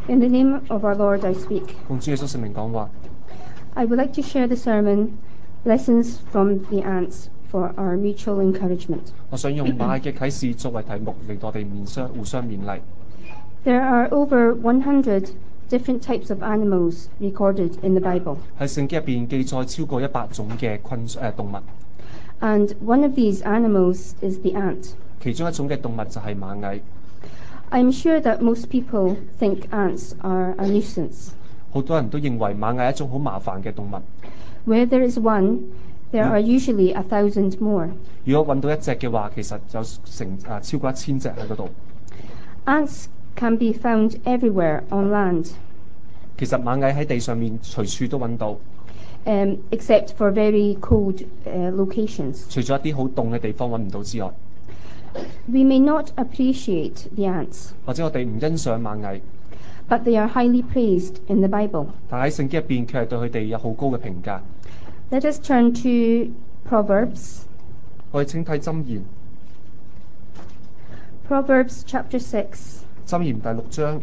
In the name of our Lord I speak. 奉主耶穌聖名講話。 I would like to share the sermon Lessons from the Ants for our mutual encouragement. 我想用馬嘅啟示作為題目嚟到我哋互相勉勵。 There are over 100 different types of animals recorded in the Bible. 喺聖經入邊記載超過100種嘅動物， And one of these animals is the ant. 其中一種嘅動物就係螞蟻。 I'm sure that most people think ants are a nuisance. 好多人都認為螞蟻係一種好麻煩嘅動物。 Where there is one, there are usually 1,000 more. 如果揾到一隻嘅話，其實有超過1000隻喺嗰度。 Ants can be found everywhere on land, 其實螞蟻喺地上面隨處都揾到， except for very cold locations. 除咗一啲好凍嘅地方揾唔到之外， We may not appreciate the ants, 或者我哋唔欣賞螞蟻， but they are highly praised in the Bible. 但喺聖經入邊卻係對佢哋有好高嘅評價。 Let us turn to Proverbs. 我哋請睇箴言， Proverbs chapter 6, 箴言第6章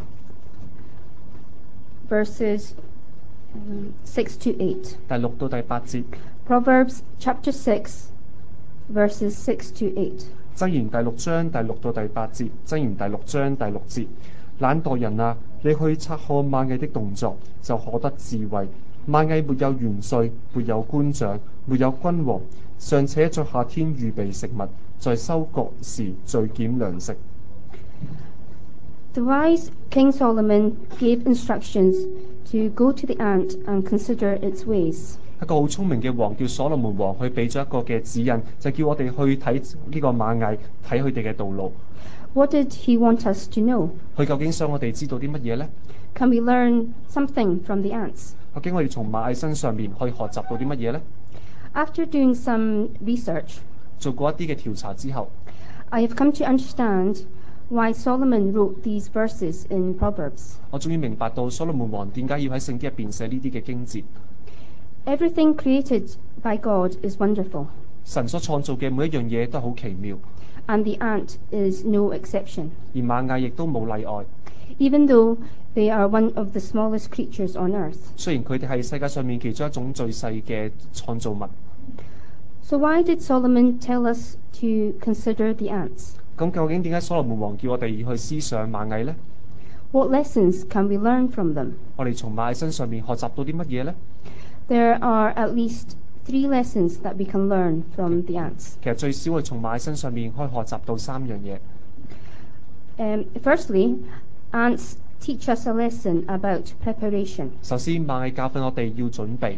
verses 6 to 8. 第6到第8節。 Proverbs chapter 6, verses 6 to 8. 箴言第6章第6到第8節。箴言第6章第6節。懶惰人啊，你去察看螞蟻的動作，就可得智慧。螞蟻沒有元帥，沒有官長，沒有君王，尚且在夏天預備食物，在收割時聚攢糧食。 The wise King Solomon gave instructions to go to the ant and consider its ways. 一個好聰明嘅王叫所羅門王，佢俾咗一個嘅指引，就叫我哋去睇呢個螞蟻，睇佢哋嘅道路。 What did he want us to know? 佢究竟想我哋知道啲乜嘢呢？ Can we learn something from the ants? 究竟我哋從螞蟻身上面可以學習到啲乜嘢呢？ After doing some research, 做過一啲嘅調查之後， I have come to understand why Solomon wrote these verses in Proverbs. 我終於明白到所羅門王點解要喺聖經入邊寫呢啲嘅經節。 Everything created by God is wonderful, 神所創造嘅每一樣嘢都好奇妙， and the ant is no exception. 而螞蟻亦都冇例外。 Even though they are one of the smallest creatures on earth. 雖然佢哋係世界上面其中一種最細嘅創造物。 So why did Solomon tell us to consider the ants? 咁究竟點解所羅門王叫我哋要去思想螞蟻呢？ What lessons can we learn from them? 我哋從螞蟻身上面學習到啲乜嘢呢？ There are at least 3 lessons that we can learn from the ants. 其實最少我哋從螞蟻身上面可以學習到3樣嘢。 Firstly, ants teach us a lesson about preparation. 首先，螞蟻教訓我哋要準備。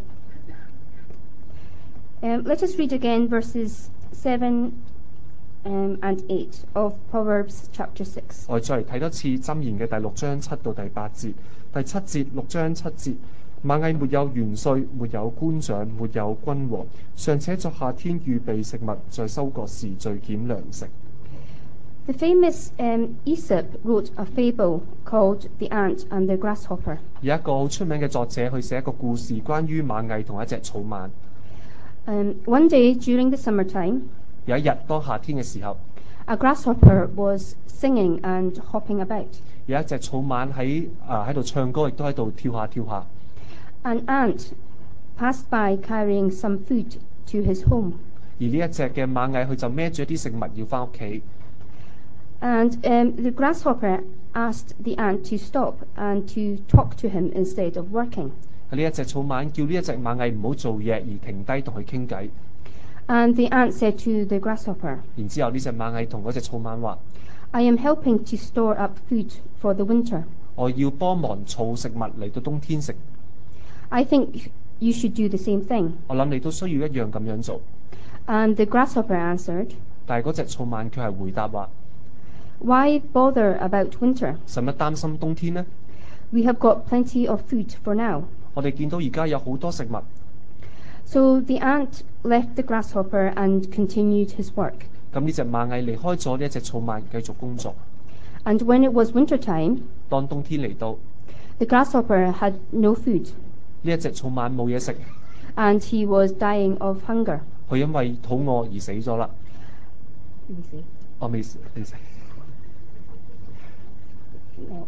Let us read again verses 7 and 8 of Proverbs chapter 6. 我哋再嚟睇多次箴言嘅第6章7到第8節。第7節，6章7節，螞蟻沒有元帥，沒有官長，沒有君王，尚且在夏天預備食物，在收割時聚攢糧食。 The famous Aesop wrote a fable called The Ant and the Grasshopper. 有一個好出名嘅作者去寫一個故事，關於螞蟻同一隻草蜢。 One day during the summertime, 有一日當夏天嘅時候， a grasshopper was singing and hopping about. 有一隻草蜢喺度唱歌，亦都喺度跳下跳下。 An ant passed by carrying some food to his home. 而呢一隻嘅螞蟻，佢就孭住一啲食物要返屋企。 And the grasshopper asked the ant to stop and to talk to him instead of working. 呢一隻草蜢叫呢一隻螞蟻唔好做嘢，而停低同佢傾偈。 And the ant said to the grasshopper, 然之後呢隻螞蟻同嗰隻草蜢話： I am helping to store up food for the winter. 我要幫忙儲食物嚟到冬天食。 I think you should do the same thing. 我諗你都需要一樣咁樣做。 And the grasshopper answered, 但係嗰隻草蜢卻係回答話： Why bother about winter? 使乜擔心冬天呢？ We have got plenty of food for now. 我哋見到而家有好多食物。 So the ant left the grasshopper and continued his work. 咁呢隻螞蟻離開咗呢一隻草蜢，繼續工作。 And when it was winter time, 當冬天嚟到， the grasshopper had no food, 呢一隻草蜢冇嘢食， and he was dying of hunger. 佢因為肚餓而死咗啦。 Let me see. 我未死。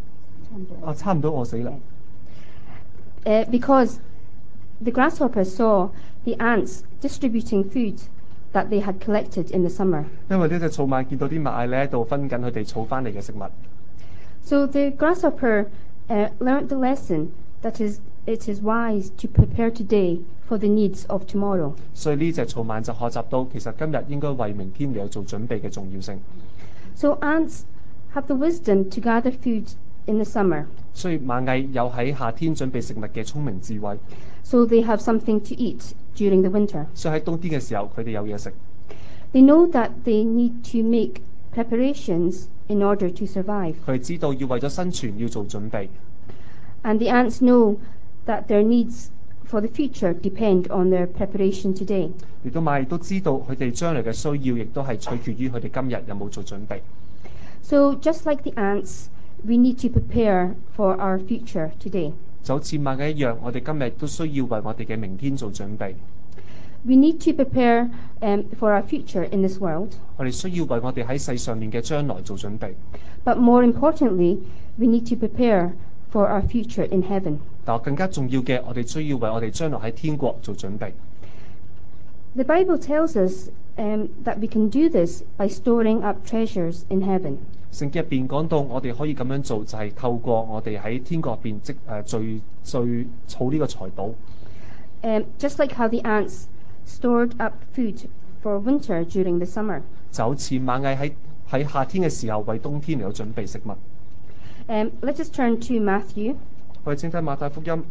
差唔多餓死啦。 Because the grasshoppers saw the ants distributing food that they had collected in the summer. 因為呢隻草蜢見到啲螞蟻咧喺度分緊佢哋儲翻嚟嘅食物， So the grasshopper learned the lesson that it is wise to prepare today for the needs of tomorrow. 所以呢隻草蜢就學習到其實今日應該為明天嚟做準備嘅重要性。 So ants have the wisdom to gather food in the summer. 所以螞蟻有喺夏天準備食物嘅聰明智慧， So they have something to eat during the winter. 所以喺冬天嘅時候佢哋有嘢食。 They know that they need to make preparations in order to survive. 佢哋知道要為咗生存要做準備， And the ants know that their needs for the future depend on their preparation today. 亦都螞蟻都知道佢哋將來嘅需要，亦都係取決於佢哋今日有冇做準備。 So just like the ants, we need to prepare for our future today. 就好似螞蟻一樣，我哋今日都需要為我哋嘅明天做準備。 We need to prepare for our future in this world, 我哋需要為我哋喺世上面嘅將來做準備。 but more importantly, we need to prepare for our future in heaven. 但更加重要嘅，我哋需要為我哋將來喺天國做準備。 The Bible tells us that we can do this by storing up treasures in heaven. 聖經入邊講到，我哋可以咁樣做，就係透過我哋喺天國入邊聚儲呢個財寶。 Just like how the ants stored up food for winter during the summer. 就好似螞蟻喺夏天嘅時候為冬天嚟到準備食物。 Let us turn to Matthew. 我哋請睇馬太福音，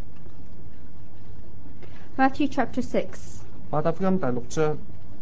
Matthew chapter 6, 馬太福音第6章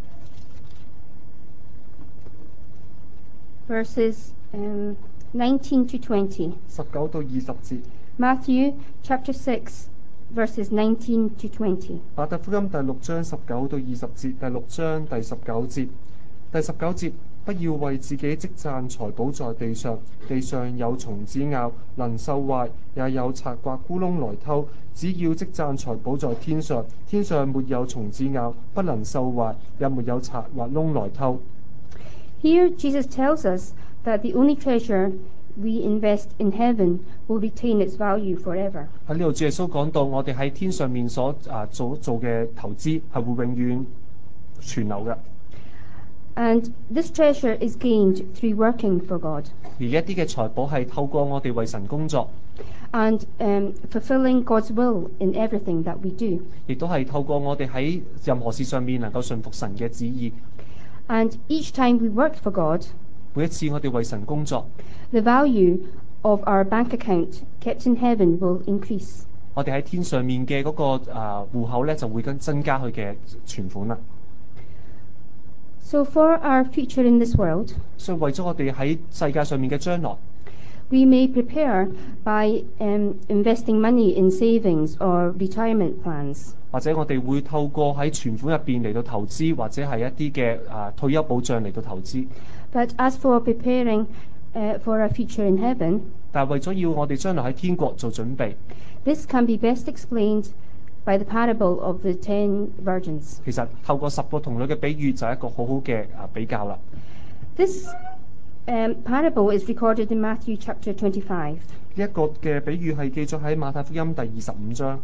verses 19 to 20. 19到20節。 Matthew chapter 6, verses 19 to 20. 馬太福音第6章19到20節，第6章第19節。第19節，不要為自己積攢財寶在地上，地上有蟲子咬，能受壞；也有賊挖窟窿來偷。只要積攢財寶在天上，天上沒有蟲子咬，不能受壞，也沒有賊挖窿來偷。 Here Jesus tells us that the only treasure we invest in heaven will retain its value forever. 喺呢度，主耶穌講到，我哋喺天上面所做嘅投資係會永遠存留嘅。 And this treasure is gained through working for God 而一啲嘅財寶係透過我哋為神工作， and fulfilling God's will in everything that we do. 亦都係透過我哋喺任何事上面能夠順服神嘅旨意。 And each time we work for God, 每一次我哋為神工作， the value of our bank account kept in heaven will increase. 我哋喺天上面嘅嗰個戶口咧就會增加佢嘅存款啦。 So for our future in this world, 所以為咗我哋喺世界上面嘅將來， we may prepare by investing money in savings or retirement plans. 或者我哋會透過喺存款入邊嚟到投資，或者係一啲嘅退休保障嚟到投資。 But as for preparing for our future in heaven, 但係為咗要我哋將來喺天國做準備， this can be best explained by the parable of the 10 virgins. 其實透過10個童女嘅比喻就係一個好好嘅比較啦。 This parable is recorded in Matthew chapter 25. 呢一個嘅比喻係記載喺馬太福音第25章。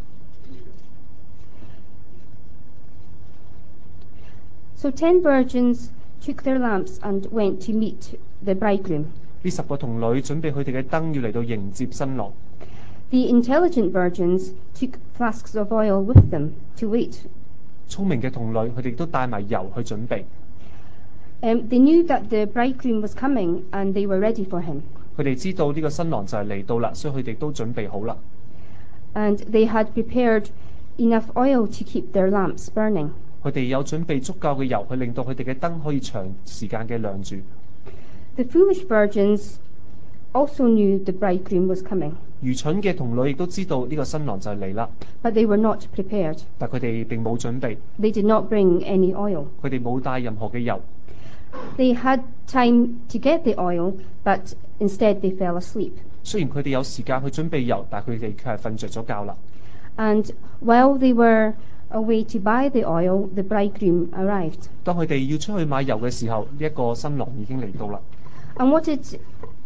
So 10 virgins took their lamps and went to meet the bridegroom. 呢10個童女準備佢哋嘅燈要嚟到迎接新郎。 The intelligent virgins took flasks of oil with them to wait. 聰明嘅童女佢哋都帶埋油去準備。 They knew that the bridegroom was coming and they were ready for him. 佢哋知道呢個新郎就係嚟到啦，所以佢哋都準備好啦。 And they had prepared enough oil to keep their lamps burning. 佢哋有準備足夠嘅油去令到佢哋嘅燈可以長時間嘅亮住。 The foolish virgins also knew the bridegroom was coming, 愚蠢嘅童女亦都知道呢個新郎就係嚟啦， but they were not prepared. 但佢哋並冇準備， They did not bring any oil. 佢哋冇帶任何嘅油。 They had time to get the oil, but instead they fell asleep. 雖然佢哋有時間去準備油，但佢哋卻係瞓着咗覺啦。 And while they were away to buy the oil, the bridegroom arrived. 當佢哋要出去買油嘅時候，呢一個新郎已經嚟到啦。 And what did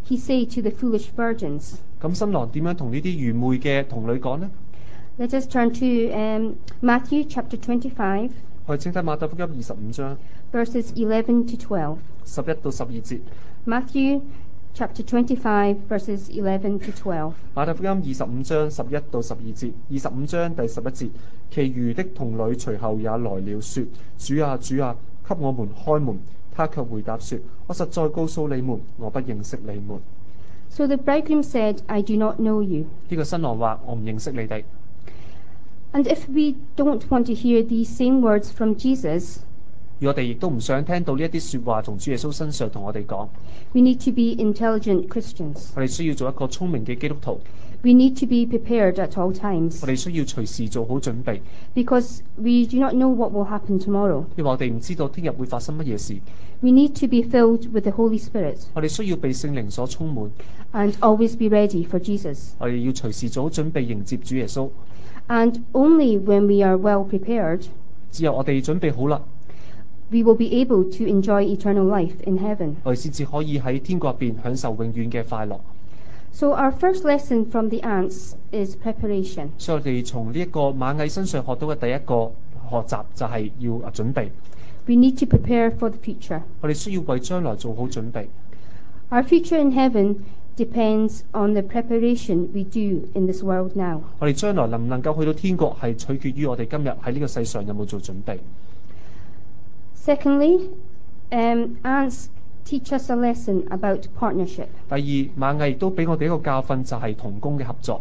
he say to the foolish virgins? 咁新郎點樣同呢啲愚昧嘅童女講呢？ Let us turn to Matthew chapter 25, 我哋請睇馬太福音25章 verses 11 to 12. 11到12節。 Matthew chapter 25, verses 11 to 12. 馬太福音25章11到12節，25章第11節，其餘的童女隨後也來了，說：主啊，主啊，給我們開門。他卻回答說：我實在告訴你們，我不認識你們。 So the bridegroom said, I do not know you. 呢個新郎話：我唔認識你哋。 And if we don't want to hear these same words from Jesus, 而我哋亦都唔想聽到呢一啲説話從主耶穌身上同我哋講。 we need to be intelligent Christians. 我哋需要做一個聰明嘅基督徒， We need to be prepared at all times 我哋需要隨時做好準備， because we do not know what will happen tomorrow. 因為我哋唔知道聽日會發生乜嘢事。 We need to be filled with the Holy Spirit 我哋需要被聖靈所充滿， and always be ready for Jesus. 我哋要隨時做好準備迎接主耶穌。 And only when we are well prepared, 只有我哋準備好啦， we will be able to enjoy eternal life in heaven. 我哋先至可以喺天國入邊享受永遠嘅快樂。 So our first lesson from the ants is preparation. 所以我哋從呢一個螞蟻身上學到嘅第一個學習就係要準備。 We need to prepare for the future. 我哋需要為將來做好準備。 Our future in heaven depends on the preparation we do in this world now. 我哋將來能唔能夠去到天國，係取決於我哋今日喺呢個世上有冇做準備。 Secondly, ants teach us a lesson about partnership. 第二，螞蟻亦都俾我哋一個教訓，就係同工嘅合作。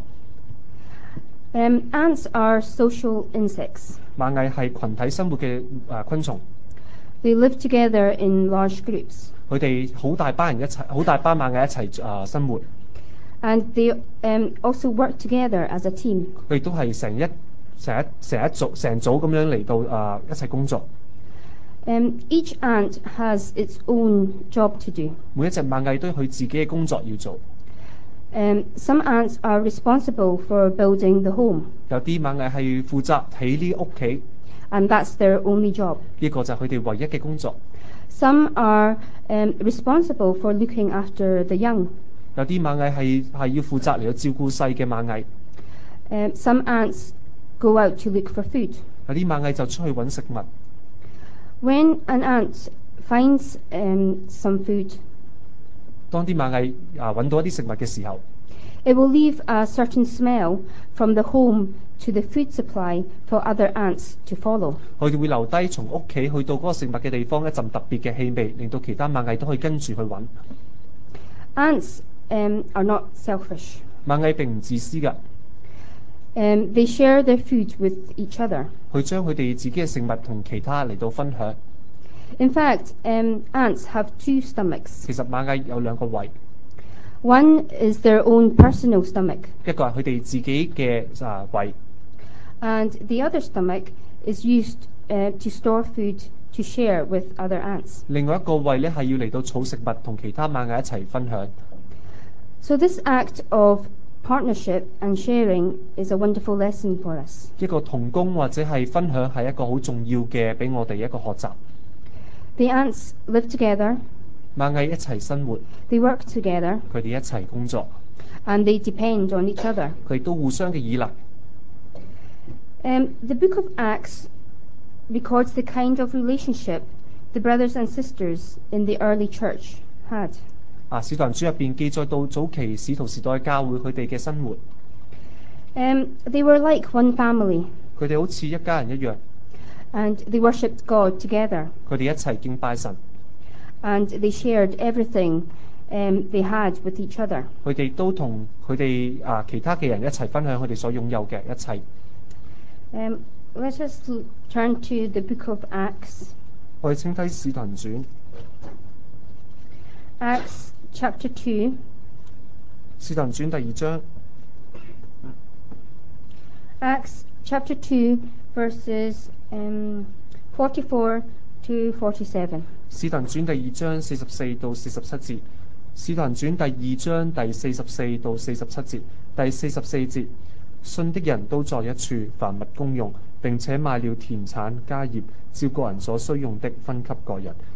Ants are social insects. 螞蟻係群體生活嘅昆蟲， They live together in large groups, 佢哋好大班人一齊，好大班螞蟻一齊生活。 and they also work together as a team. 佢哋都係成組咁樣嚟到一齊工作。 Each ant has its own job to do. 每一隻螞蟻都有佢自己嘅工作要做。 Some ants are responsible for building the home, 有啲螞蟻係負責起呢屋企， and that's their only job. 呢個就係佢哋唯一嘅工作。 Some are responsible for looking after the young. 有啲螞蟻係要負責嚟到照顧細嘅螞蟻， Some ants go out to look for food. 有啲螞蟻就出去揾食物。 When an ant finds some food, 當啲螞蟻揾到一啲食物嘅時候， it will leave a certain smell from the home to the food supply for other ants to follow. 佢哋會留低從屋企去到嗰個食物嘅地方一陣特別嘅氣味，令到其他螞蟻都可以跟住去揾。 Ants are not selfish. 螞蟻並唔自私㗎， They share their food with each other. 佢將佢哋自己嘅食物同其他嚟到分享。 In fact, ants have two stomachs. 其實螞蟻有兩個胃， One is their own personal stomach, 一個係佢哋自己嘅胃， and the other stomach is used to store food to share with other ants. 另外一個胃咧係要嚟到儲食物同其他螞蟻一齊分享。 So this act of partnership and sharing is a wonderful lesson for us. 一個同工或者係分享係一個好重要嘅，俾我哋一個學習。 The ants live together, 螞蟻一齊生活， they work together, 佢哋一齊工作， and they depend on each other. 佢哋都互相嘅依賴。 The book of Acts records the kind of relationship the brothers and sisters in the early church had. 使徒行傳入邊記載到早期使徒時代教會佢哋嘅生活， They were like one family, 佢哋好似一家人一樣， and they worshipped God together, 佢哋一齊敬拜神， and they shared everything they had with each other. 佢哋都同佢哋其他嘅人一齊分享佢哋所擁有嘅一切。 Let us turn to the book of Acts. 我哋請睇使徒行傳， Acts chapter 2. 使徒行傳第2章， Acts chapter 2, verses 44 to 47. 使徒行傳第2章44到47節，使徒行傳第2章第44到47節，第44節，信的人都在一處，凡物公用，並且賣了田產家業，照個人所需用的分給個人，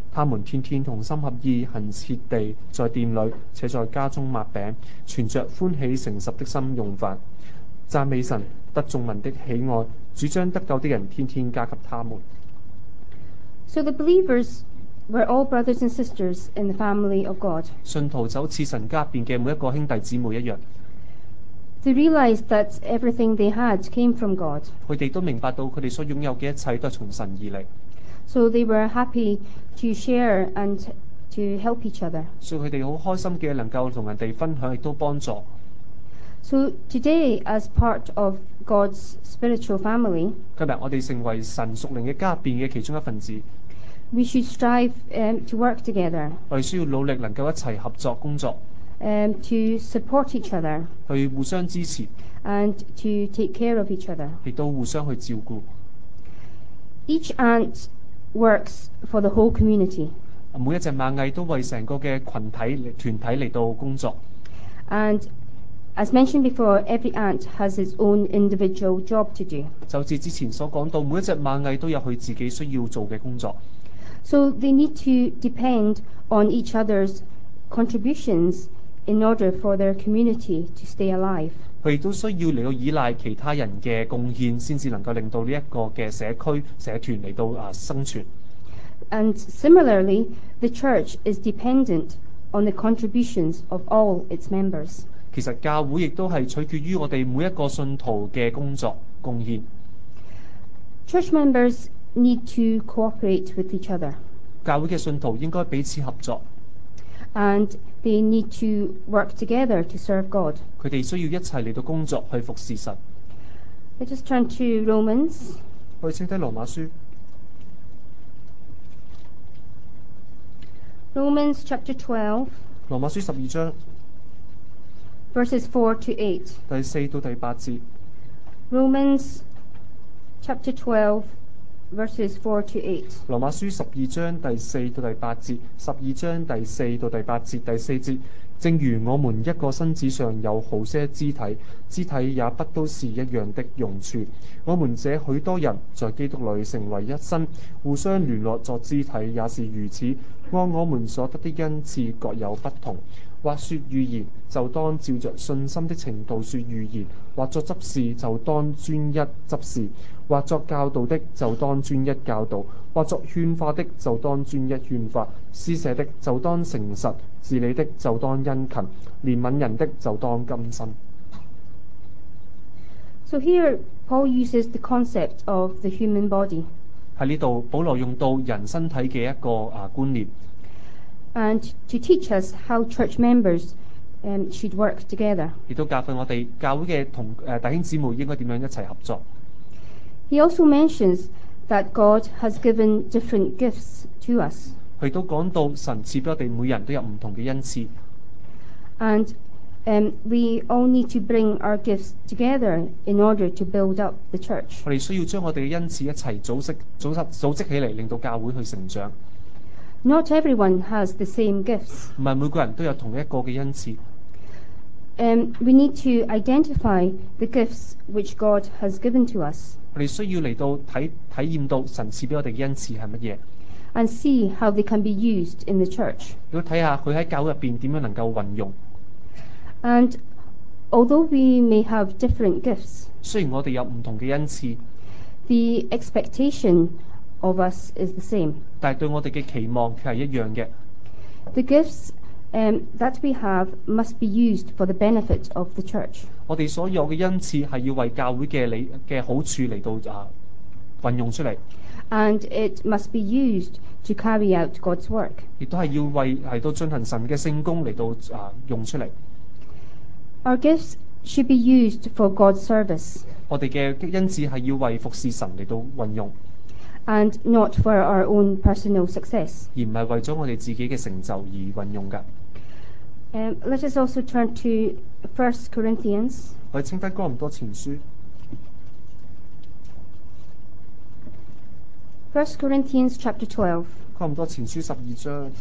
他們天天同心合意，恆切地在店裏，且在家中擘餅，存着歡喜誠實的心用飯，讚美神，得眾民的喜愛。主將得救的人天天加給他們。 So the believers were all brothers and sisters in the family of God. 信徒就好似神家入邊嘅每一個兄弟姊妹一樣， They realized that everything they had came from God. 佢哋都明白到佢哋所擁有嘅一切都係從神而嚟， So they were happy to share and to help each other. 所以佢哋好開心嘅能夠同人哋分享，亦都幫助。 So today, as part of God's spiritual family, 今日我哋成為神屬靈嘅家入邊嘅其中一份子， we should strive to work together, 我哋需要努力能夠一齊合作工作， to support each other, 去互相支持， and to take care of each other. 亦都互相去照顧。 Each ant works for the whole community, 每一隻螞蟻都為成個嘅群體團體嚟到工作， and as mentioned before, every ant has its own individual job to do. 就好似之前所講到，每一隻螞蟻都有佢自己需要做嘅工作， So they need to depend on each other's contributions in order for their community to stay alive. 佢亦都需要嚟到依賴其他人嘅貢獻，先至能夠令到呢一個嘅社區社團嚟到生存。 And similarly, the church is dependent on the contributions of all its members. 其實教會亦都係取決於我哋每一個信徒嘅工作貢獻。 Church members need to cooperate with each other, 教會嘅信徒應該彼此合作， and they need to work together to serve God. 佢哋需要一齊嚟到工作去服侍神。 Let us turn to Romans, 我哋請睇羅馬書， Romans chapter 12, 羅馬書12章 verses 4 to 8. 第4到第8節。 Romans chapter 12, verses 4 to 8. 羅馬書12章第4到第8節，12章第4到第8節，第4節。正如我們一個身子上有好些肢體，肢體也不都是一樣的用處。我們這許多人在基督裏成為一身，互相聯絡作肢體，也是如此。按我們所得的恩賜各有不同，或說預言，就當照着信心的程度說預言；或作執事，就當專一執事；或作教導的，就當專一教導；或作勸化的，就當專一勸化；施捨的，就當誠實；治理的，就當殷勤；憐憫人的，就當甘心。 So here, Paul uses the concept of the human body, 喺呢度，保羅用到人身體嘅一個觀念， and to teach us how church members should work together. 亦都教訓我哋教會嘅弟兄姊妹應該點樣一齊合作。 He also mentions that God has given different gifts to us, 佢都講到神賜俾我哋每人都有唔同嘅恩賜， and we all need to bring our gifts together in order to build up the church. 我哋需要將我哋嘅恩賜一齊組織起嚟，令到教會去成長。 Not everyone has the same gifts. 唔係每個人都有同一個嘅恩賜， We need to identify the gifts which God has given to us 我哋需要嚟到體驗到神賜俾我哋嘅恩賜係乜嘢， and see how they can be used in the church. 要睇下佢喺教會入邊點樣能夠運用。 And although we may have different gifts, 雖然我哋有唔同嘅恩賜， the expectation of us is the same. 但係對我哋嘅期望卻係一樣嘅。 The gifts that we have must be used for the benefit of the church. 我哋所有嘅恩賜係要為教會嘅好處嚟到運用出嚟， And it must be used to carry out God's work. 亦都係要為嚟到進行神嘅聖工嚟到用出嚟。 Our gifts should be used for God's service 我哋嘅恩賜係要為服侍神嚟到運用， and not for our own personal success. 而唔係為咗我哋自己嘅成就而運用㗎。 Let us also turn to 1 Corinthians, 我哋稱翻哥林多前書 1 Corinthians chapter 12, 哥林多前書12章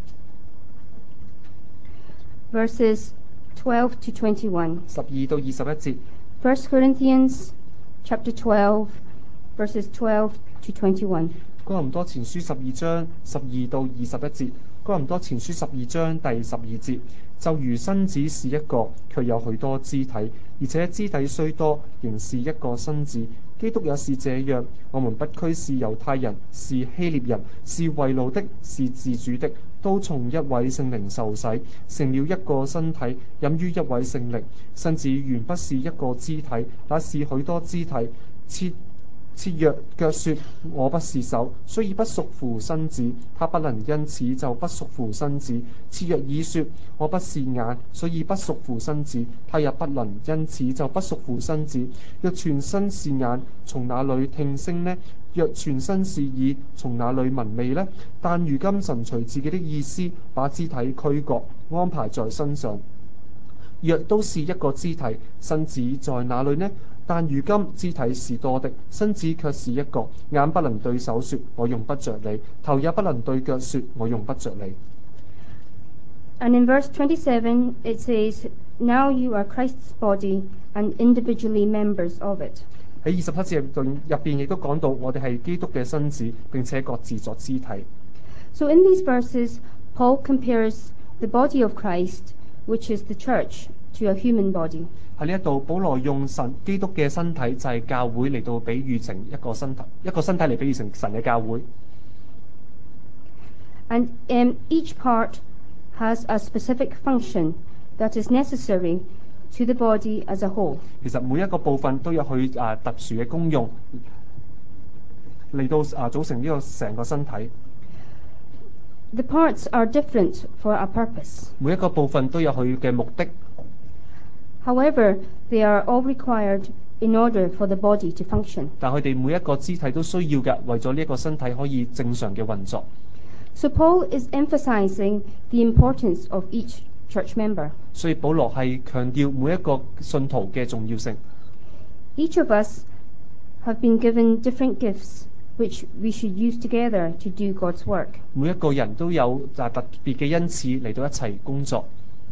verses 12 to 21. 12到21節。 1 Corinthians chapter 12, verses 12 to 21. 哥哥林多前書12章12到21節，哥林多前書12章第12節，就如身子是一個，卻有許多肢體，而且肢體雖多，仍是一個身子。基督也是這樣，我們不拘是猶太人，是希臘人，是為奴的，是自主的，都從一位聖靈受洗，成了一個身體，飲於一位聖靈。身子原不是一個肢體，那是許多肢體。切若腳說我不是手，所以不屬乎身子，他不能因此就不屬乎身子；切若耳說我不是眼，所以不屬乎身子，他也不能因此就不屬乎身子。若全身是眼，從哪裏聽聲呢？若全身是耳，從哪裏聞味呢？但如今神隨自己的意思，把肢體俱各，安排在身上。若都是一個肢體，身子在哪裏呢？但如今肢體是多的，身子卻是一個。眼不能對手說我用不着你，頭也不能對腳說我用不着你。 And in verse 27 it says, Now you are Christ's body and individually members of it. 喺27節入邊亦都講到，我哋係基督嘅身子，並且各自作肢體。 So in these verses, Paul compares the body of Christ, which is the church, to a human body. 喺呢一度，保羅用基督嘅身體就係教會嚟到比喻成一個身體嚟比喻成神嘅教會。 And each part has a specific function that is necessary to the body as a whole. 其實每一個部分都有佢特殊嘅功用，嚟到組成呢個成個身體。 The parts are different for a purpose. 每一個部分都有佢嘅目的。 However, they are all required in order for the body to function. 但佢哋每一個肢體都需要嘅，為咗呢一個身體可以正常嘅運作。 So Paul is emphasizing the importance of each church member. 所以保羅係強調每一個信徒嘅重要性。 Each of us have been given different gifts which we should use together to do God's work. 每一個人都有特別嘅恩賜嚟到一齊工作。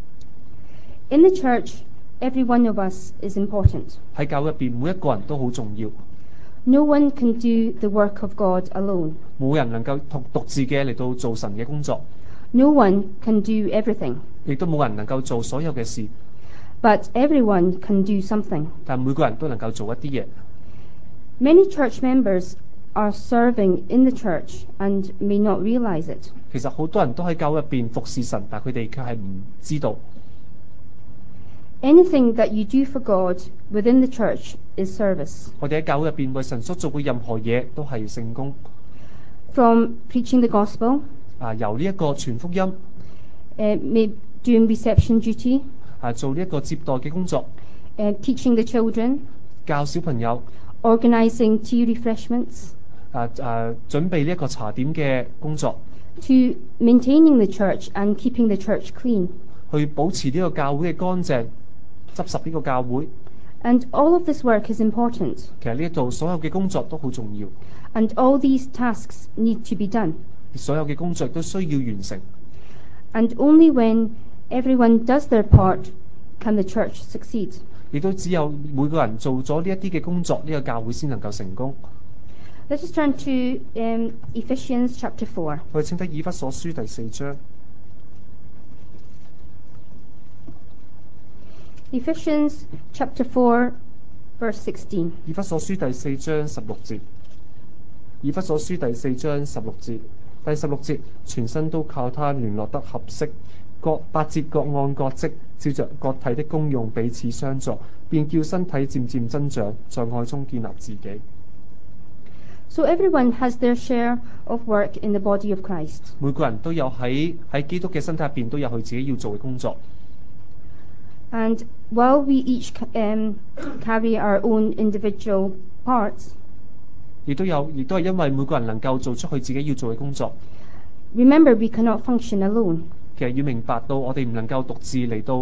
In the church, every one of us is important. 喺教會入邊，每一個人都好重要。 No one can do the work of God alone. 冇人能夠獨自嘅嚟到做神嘅工作， No one can do everything. 亦都冇人能夠做所有嘅事。 But everyone can do something. 但每個人都能夠做一啲嘢。 Many church members are serving in the church and may not realize it. 其實好多人都喺教會入邊服侍神，但佢哋卻係唔知道。 Anything that you do for God within the church is service. 我哋喺教會入邊為神所做嘅任何嘢都係聖工。 From preaching the gospel, 由呢一個傳福音， doing reception duty, 做呢一個接待嘅工作， teaching the children, 教小朋友， organizing tea refreshments, 準備呢一個茶點嘅工作， to maintaining the church and keeping the church clean. 去保持呢個教會嘅乾淨，執拾呢個教會。 And all of this work is important. 其實呢一度所有嘅工作都好重要， And all these tasks need to be done. 所有嘅工作都需要完成。 And only when everyone does their part can the church succeed. 亦都只有每個人做咗呢一啲嘅工作，呢個教會先能夠成功。 Let us turn to Ephesians chapter 4. 我哋請睇以弗所書第4章。 Ephesians chapter 4, verse 16. 以弗所書第4章16節。以弗所書第4章16節。第16節，全身都靠他聯絡得合適，各8節各按各職，照着各體的功用彼此相助，便叫身體漸漸增長，在愛中建立自己。 So everyone has their share of work in the body of Christ. 每個人都有喺基督嘅身體入邊都有佢自己要做嘅工作。 And while we each carry our own individual parts, 亦都係因為每個人能夠做出佢自己要做嘅工作。 remember we cannot function alone. 其實要明白到我哋唔能夠獨自嚟到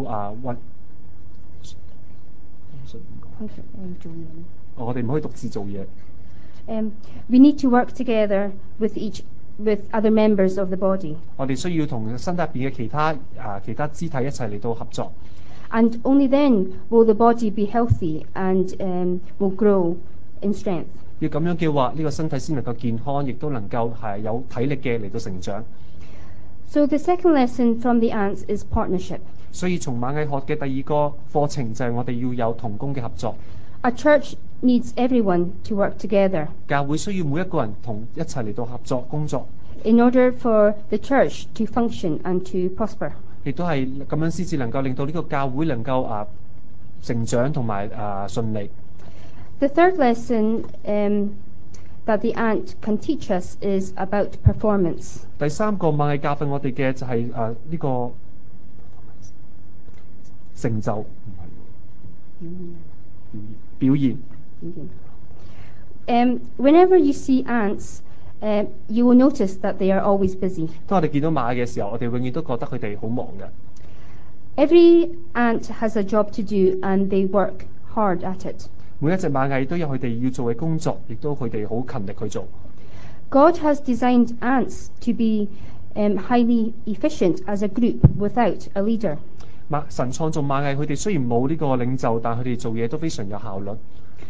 我哋唔可以獨自做嘢。 We need to work together with other members of the body. 我哋需要同身體入邊嘅其他肢體一齊嚟到合作。 And only then will the body be healthy and will grow in strength. 要咁樣嘅話，呢個身體先能夠健康，亦都能夠係有體力嘅嚟到成長。 So the second lesson from the ants is partnership. 所以從螞蟻學嘅第二個課程就係我哋要有同工嘅合作。 A church needs everyone to work together 教會需要每一個人一齊嚟到合作工作， in order for the church to function and to prosper. 亦都係咁樣先至能夠令到呢個教會能夠成長同埋順利。 The third lesson that the ant can teach us is about performance. 第三個螞蟻教訓我哋嘅就係呢個成就，唔係表現。 Whenever you see ants, you will notice that they are always busy. 當我哋見到螞蟻嘅時候，我哋永遠都覺得佢哋好忙嘅。 Every ant has a job to do and they work hard at it. 每一隻螞蟻都有佢哋要做嘅工作，亦都佢哋好勤力去做。 God has designed ants to be highly efficient as a group without a leader. 神創造螞蟻，佢哋雖然冇呢個領袖，但佢哋做嘢都非常有效率。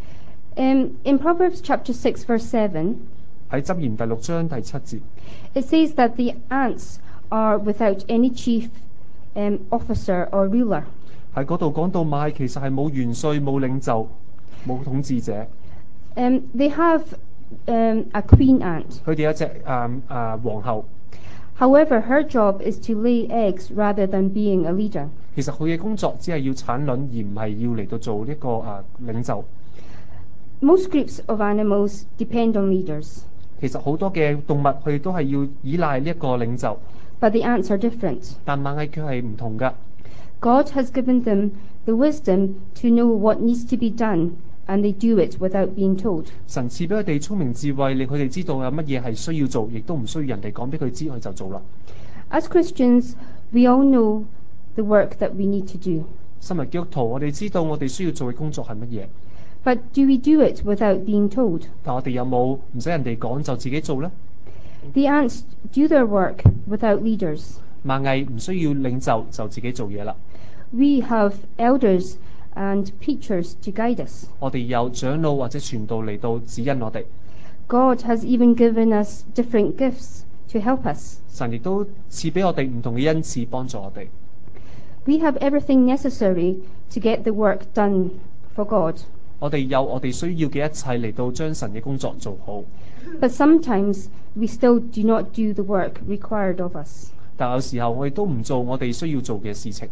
In Proverbs chapter 6 verse 7, 喺箴言第6章第7節， it says that the ants are without any chief officer or ruler. 喺嗰度講到螞蟻其實係冇元帥、冇領袖、冇統治者。 They have a queen ant. 佢哋有一隻皇后， However, her job is to lay eggs rather than being a leader. 其實佢嘅工作只係要產卵，而唔係要嚟到做呢個領袖。 Most groups of animals depend on leaders, 其實好多嘅動物佢哋都係要依賴呢一個領袖， but the ants are different. 但螞蟻卻係唔同㗎。 God has given them the wisdom to know what needs to be done, and they do it without being told. 神賜俾佢哋聰明智慧，令佢哋知道有乜嘢係需要做，亦都唔需要人哋講俾佢知，佢就做啦。 As Christians, we all know the work that we need to do. 身為基督徒，我哋知道我哋需要做嘅工作係乜嘢， But do we do it without being told? 但我哋有冇唔使人哋講就自己做呢？ The ants do their work without leaders. 螞蟻唔需要領袖就自己做嘢啦。 We have elders and preachers to guide us. 我哋有長老或者傳道嚟到指引我哋。 God has even given us different gifts to help us. 神亦都賜俾我哋唔同嘅恩賜幫助我哋。 We have everything necessary to get the work done for God. 我哋有我哋需要嘅一切嚟到將神嘅工作做好。 But sometimes we still do not do the work required of us. 但有時候我哋都唔做我哋需要做嘅事情。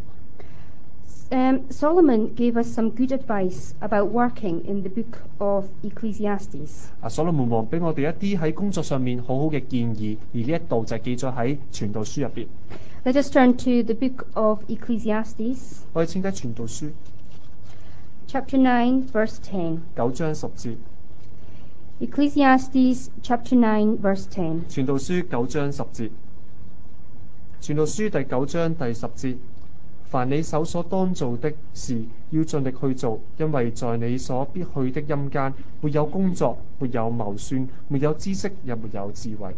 Solomon gave us some good advice about working in the book of Ecclesiastes. 所羅門王俾我哋一啲喺工作上面好好嘅建議，而呢一度就係記載喺傳道書入邊。 Let us turn to the book of Ecclesiastes, 我哋請睇傳道書 chapter 9, verse 10. 9章10節。 Ecclesiastes chapter 9, verse 10. 傳道書9章10節。傳道書第9章第10節。凡你手所當做的事，要盡力去做，因為在你所必去的陰間，沒有工作，沒有謀算，沒有知識，也沒有智慧。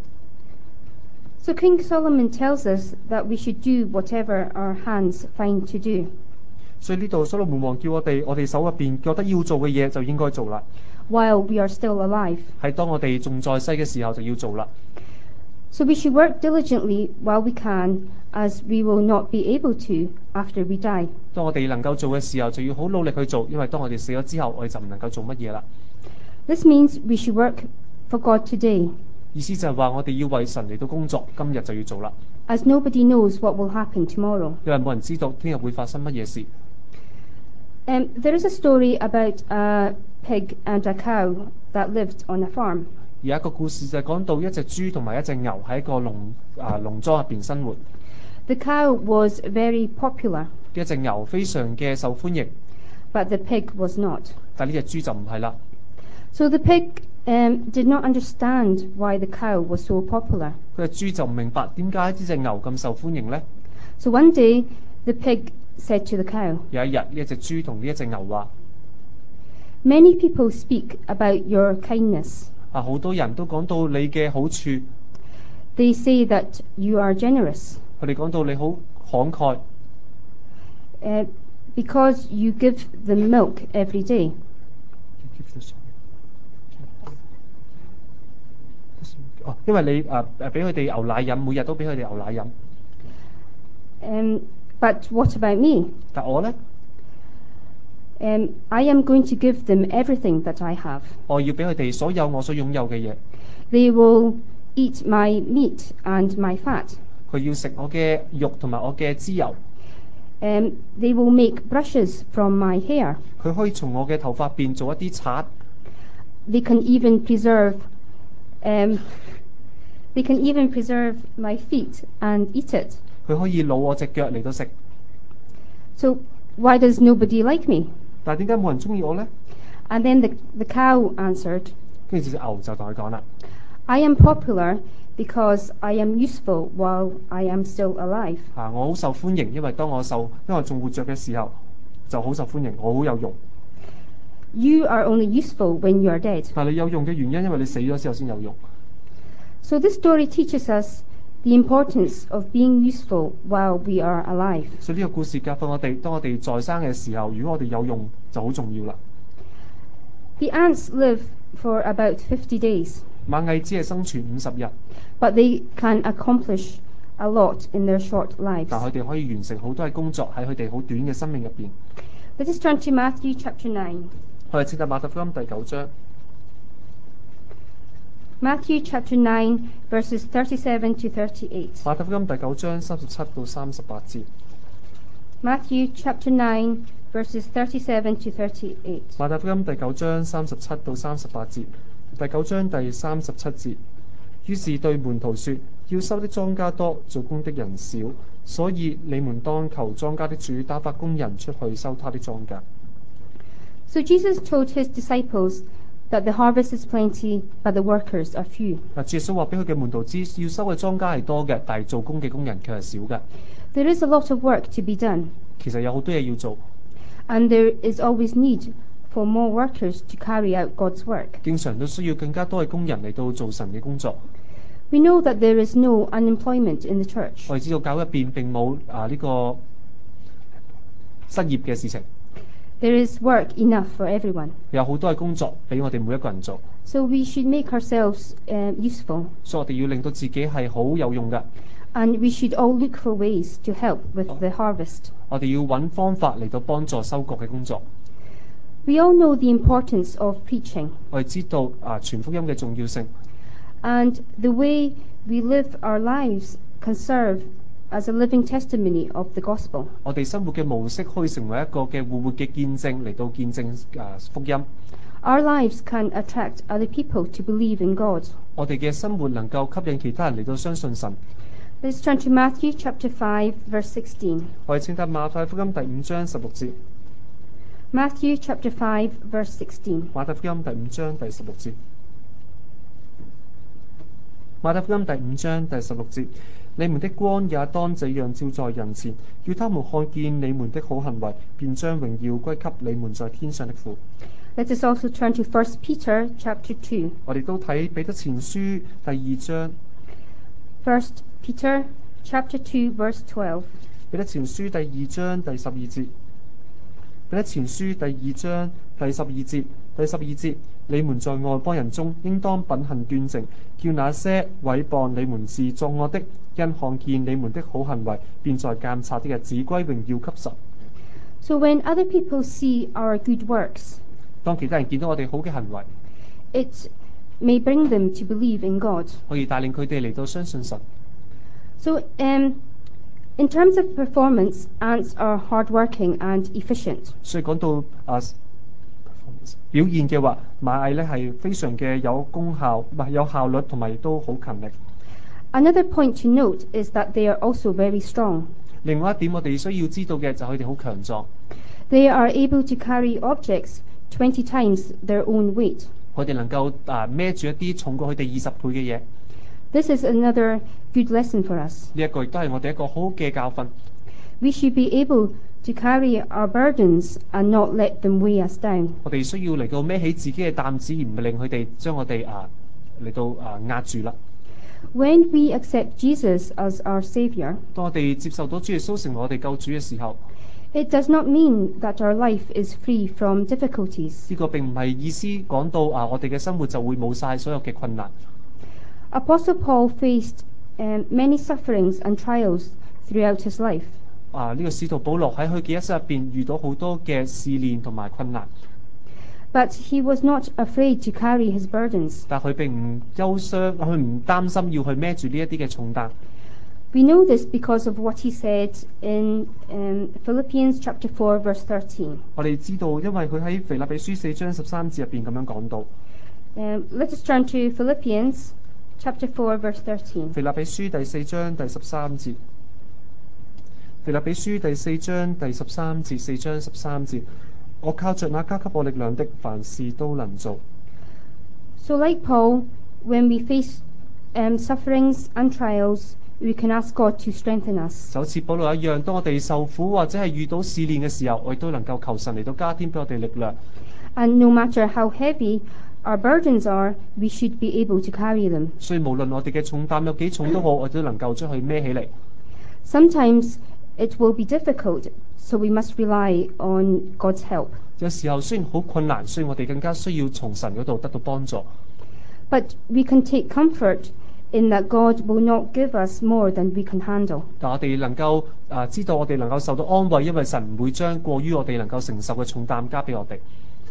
So King Solomon tells us that we should do whatever our hands find to do. 所以呢度所羅門王叫我哋手入邊覺得要做嘅嘢就應該做啦。 while we are still alive. 係當我哋仲在世嘅時候就要做啦。 So we should work diligently while we can, as we will not be able to after we die. 當我哋能夠做嘅時候，就要好努力去做，因為當我哋死咗之後，我哋就唔能夠做乜嘢啦。 This means we should work for God today, 意思就係話我哋要為神嚟到工作，今日就要做啦。 as nobody knows what will happen tomorrow. 因為冇人知道聽日會發生乜嘢事。 There is a story about a pig and a cow that lived on a farm. 而有一個故事就係講到一隻豬同埋一隻牛喺一個農莊入邊生活。 The cow was very popular, 一隻牛非常嘅受歡迎， but the pig was not. 但呢隻豬就唔係啦。 So the pig did not understand why the cow was so popular. 佢隻豬就唔明白點解呢隻牛咁受歡迎呢？ So one day the pig said to the cow, 有一日呢一隻豬同呢一隻牛話： "Many people speak about your kindness. 好多人都講到你嘅好處， They say that you are generous 佢哋講到你好慷慨， because you give them milk every day." 因為你俾佢哋牛奶飲，每日都俾佢哋牛奶飲。 But what about me? 但我呢， I am going to give them everything that I have. 我要俾佢哋所有我所擁有嘅嘢。 They will eat my meat and my fat. 佢要食我嘅肉同埋我嘅脂油。 They will make brushes from my hair. 佢可以從我嘅頭髮邊做一啲刷。 They can even preserve my feet and eat it. 佢可以滷我隻腳嚟到食。 So why does nobody like me? 但係點解冇人中意我呢？ And then the cow answered, 跟住隻牛就同佢講啦： I am popular because I am useful while I am still alive. 我好受歡迎，因為因為仲活着嘅時候就好受歡迎，我好有用。 You are only useful when you are dead. 但係你有用嘅原因，因為你死咗之後先有用。 So this story teaches us the importance of being useful while we are alive. 所以呢個故事教訓我哋，當我哋在生嘅時候，如果我哋有用就好重要啦。 The ants live for about 50 days, 螞蟻只係生存50日， but they can accomplish a lot in their short lives. 但佢哋可以完成好多嘅工作喺佢哋好短嘅生命入邊。 Let us turn to Matthew chapter 9. 我哋請睇馬太福音第9章。 Matthew chapter 9 verses 37 to 38. 馬太福音第9章37到38節。 Matthew chapter 9 verses 37 to 38. 馬太福音第9章37到38節。第9章第37節。於是對門徒說：要收的莊稼多，做工的人少，所以你們當求莊稼的主打發工人出去收他的莊稼。 So Jesus told his disciples that the harvest is plenty, but the workers are few. 耶穌話俾佢嘅門徒知，要收嘅莊稼係多嘅，但係做工嘅工人卻係少嘅。 There is a lot of work to be done, 其實有好多嘢要做， and there is always need for more workers to carry out God's work. 經常都需要更加多嘅工人嚟到做神嘅工作。 We know that there is no unemployment in the church. 我哋知道教會入邊並冇呢個失業嘅事情， There is work enough for everyone. 有好多嘅工作俾我哋每一個人做， So we should make ourselves useful, 所以我哋要令到自己係好有用嘅。 and we should all look for ways to help with the harvest. 我哋要揾方法嚟到幫助收割嘅工作。 We all know the importance of preaching, 我哋知道傳福音嘅重要性， and the way we live our lives can serve as a living testimony of the gospel. 我哋生活嘅模式可以成為一個嘅活嘅見證嚟到見證福音。 Our lives can attract other people to believe in God. 我哋嘅生活能夠吸引其他人嚟到相信神。 Let's turn to Matthew chapter 5 verse 16. 我哋請睇馬太福音第5章16節。 Matthew chapter 5 verse 16. 馬太福音第5章第16節。馬太福音第5章第16節。你們的光也當這樣照在人前，叫他們看見你們的好行為，便將榮耀歸給你們在天上的父。 Let us also turn to 1 Peter chapter 2. 我哋都睇彼得前書第2章。 1 Peter chapter 2 verse 12. 彼得前書第2章第12節。彼得前書第2章第12節。第12節，你們在外邦人中應當品行端正，叫那些毀謗你們是作惡的，因看見你們的好行為，便在監察的日子歸榮耀給神。 So when other people see our good works, 當其他人見到我哋好嘅行為， it may bring them to believe in God. 可以帶領佢哋嚟到相信神。 So in terms of performance, ants are hardworking and efficient. 所以講到表現嘅話，螞蟻咧係非常嘅有功效，有效率，同埋亦都好勤力。 Another point to note is that they are also very strong. 另外一點我哋需要知道嘅就係佢哋好強壯， They are able to carry objects 20 times their own weight. 佢哋能夠孭住一啲重過佢哋20倍嘅嘢。 This is another good lesson for us. 呢一個亦都係我哋一個好好嘅教訓。 We should be able to carry our burdens and not let them weigh us down. 我哋需要嚟到孭起自己嘅擔子，而唔係令佢哋將我哋嚟到壓住啦。 When we accept Jesus as our Savior, 當我哋接受到主耶穌成為我哋救主嘅時候， it does not mean that our life is free from difficulties. 呢個並唔係意思講到我哋嘅生活就會冇晒所有嘅困難。 Apostle Paul faced many sufferings and trials throughout his life, 呢個使徒保羅喺佢嘅一生入邊遇到好多嘅試煉同埋困難， but he was not afraid to carry his burdens. 但佢並唔憂傷，佢唔擔心要去孭住呢一啲嘅重擔。 We know this because of what he said in Philippians chapter 4 verse 13. 我哋知道，因為佢喺腓立比書4章13節入邊咁樣講到。 Let us turn to Philippians chapter 4 verse 13. 腓立比書第4章第13節。腓立比書第4章第13節，4章13節，我靠着那加給我力量的，凡事都能做。 So like Paul, when we face sufferings and trials, we can ask God to strengthen us. 就好似保羅一樣，當我哋受苦或者係遇到試煉嘅時候，我哋都能夠求神嚟到加添俾我哋力量。 And no matter how heavy our burdens are, we should be able to carry them. 所以無論我哋嘅重擔有幾重都好，我哋都能夠將佢孭起嚟。 Sometimes it will be difficult, so we must rely on God's help. 有時候雖然好困難，所以我哋更加需要從神嗰度得到幫助。 But we can take comfort in that God will not give us more than we can handle. 但我哋能夠知道我哋能夠受到安慰，因為神唔會將過於我哋能夠承受嘅重擔加俾我哋。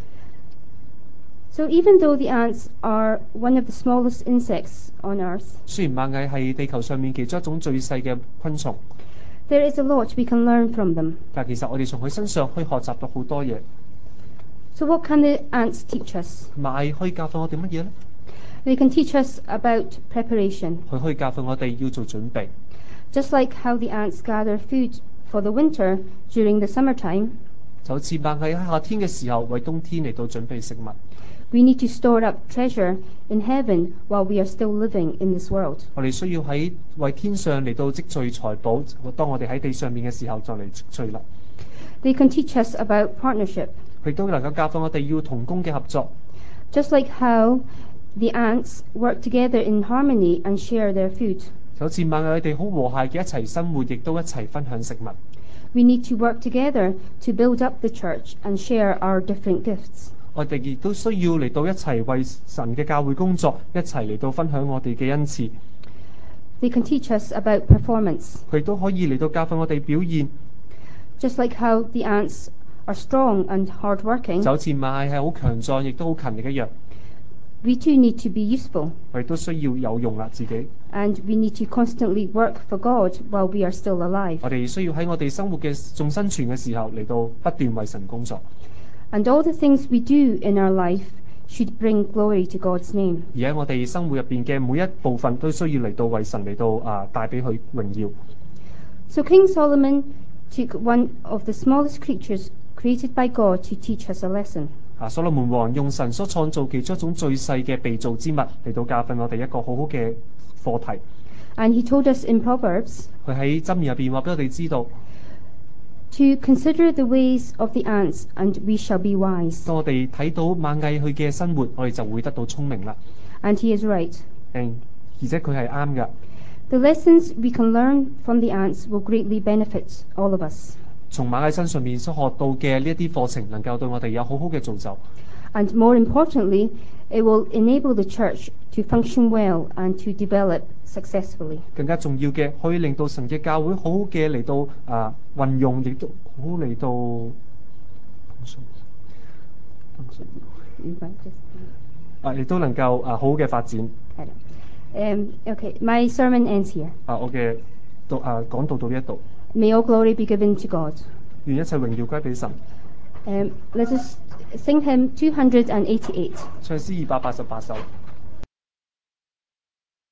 So even though the ants are one of the smallest insects on earth, 雖然螞蟻係地球上面其中一種最細嘅昆蟲， there is a lot we can learn from them. 但其實我哋從佢身上可以學習到好多嘢。 So what can the ants teach us? 螞蟻可以教訓我哋乜嘢呢？ They can teach us about preparation. 佢可以教訓我哋要做準備， Just like how the ants gather food for the winter during the summertime, 就好似螞蟻喺夏天嘅時候為冬天嚟到準備食物。 we need to store up treasure in heaven while we are still living in this world. 我哋需要喺為天上嚟到積聚財寶，當我哋喺地上面嘅時候就嚟積聚啦。 They can teach us about partnership. 佢都能夠教訓我哋要同工嘅合作， Just like how the ants work together in harmony and share their food, 就好似螞蟻哋好和諧嘅一齊生活，亦都一齊分享食物。 we need to work together to build up the church and share our different gifts. 我哋亦都需要嚟到一齊為神嘅教會工作，一齊嚟到分享我哋嘅恩賜。 They can teach us about performance. 佢都可以嚟到教訓我哋表現， Just like how the ants are strong and hardworking, 就好似螞蟻係好強壯，亦都好勤力一樣。 we too need to be useful, 我哋都需要有用啦自己。 and we need to constantly work for God while we are still alive. 我哋需要喺我哋生活嘅仲生存嘅時候嚟到不斷為神工作。 And all the things we do in our life should bring glory to God's name. 而喺我哋生活入邊嘅每一部分都需要嚟到為神嚟到帶俾佢榮耀。 So King Solomon took one of the smallest creatures created by God to teach us a lesson. 所羅門王用神所創造其中一種最細嘅被造之物嚟到教訓我哋一個好好嘅課題。 And he told us in Proverbs 佢喺箴言入邊話俾我哋知道， to consider the ways of the ants and we shall be wise. 當我哋睇到螞蟻佢嘅生活，我哋就會得到聰明啦。 And he is right. 而且佢係啱㗎。 The lessons we can learn from the ants will greatly benefit all of us. 從螞蟻身上面所學到嘅呢一啲課程，能夠對我哋有好好嘅造就。 And more importantly, it will enable the church to function well and to develop successfully. 更加重要嘅，可以令到神嘅教會好好嘅嚟到運用，亦都好好嚟到亦都能夠好好嘅發展。 Okay, my sermon ends here. 我嘅講道到呢一度， May all glory be given to God. 願一切榮耀歸俾神。 Let us sing hymn 288. 唱詩288首。